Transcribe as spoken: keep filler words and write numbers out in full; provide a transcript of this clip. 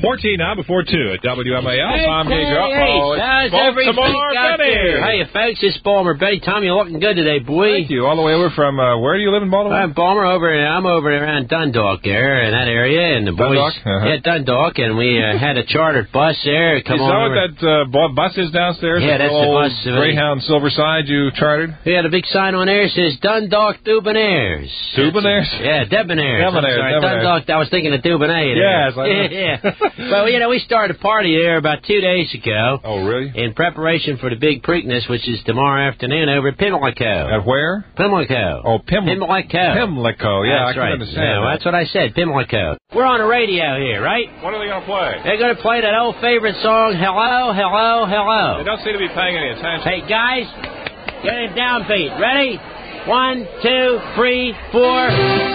fourteen now before two at W M A L. Hey, Tom hey, Gager. hey, Oh, how's it's everything Baltimore out Betty. there? Hey, folks, it's Balmer Betty. Tom, you're looking good today, boy. Thank you. All the way over from, uh, where do you live in Baltimore? I'm Balmer over, I'm over around Dundalk there, in that area, and the boys... Dundalk? Uh-huh. Yeah, Dundalk, and we uh, had a chartered bus there. Come is on that over. what that uh, bu- bus is downstairs? Yeah, the that's the old bus. uh, Greyhound Silverside you chartered? We had a big sign on there that says Dundalk Dubonairs. Dubonairs? Yeah, Debonaires. I'm Debonaires, sorry, Debonaires. Dundalk, I was thinking of Dubonais. Yes, I know. Yeah. Well, you know, we started a party there about two days ago. Oh, really? In preparation for the big Preakness, which is tomorrow afternoon over at Pimlico. At where? Pimlico. Oh, Pim- Pimlico. Pimlico. Yeah, that's I can right. understand Yeah, that. that's what I said, Pimlico. We're on the radio here, right? What are they going to play? They're going to play that old favorite song, Hello, Hello, They Hello. don't seem to be paying any attention. Hey, guys, get it downbeat. Ready? One, two, three, four.